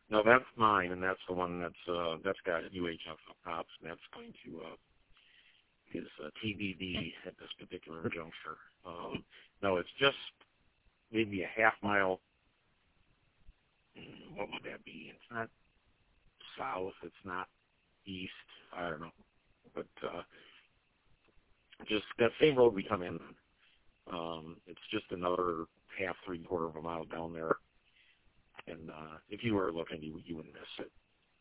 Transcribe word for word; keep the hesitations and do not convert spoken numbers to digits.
No, that's mine, and that's the one that's uh, that's got U H F hops, and that's going to uh, is uh, T B D at this particular juncture. Um, no, it's just maybe a half mile. What would that be? It's not south. It's not east. I don't know, but uh, just that same road we come in. Um, it's just another half, three quarter of a mile down there. And uh, if you were looking, you, you wouldn't miss it.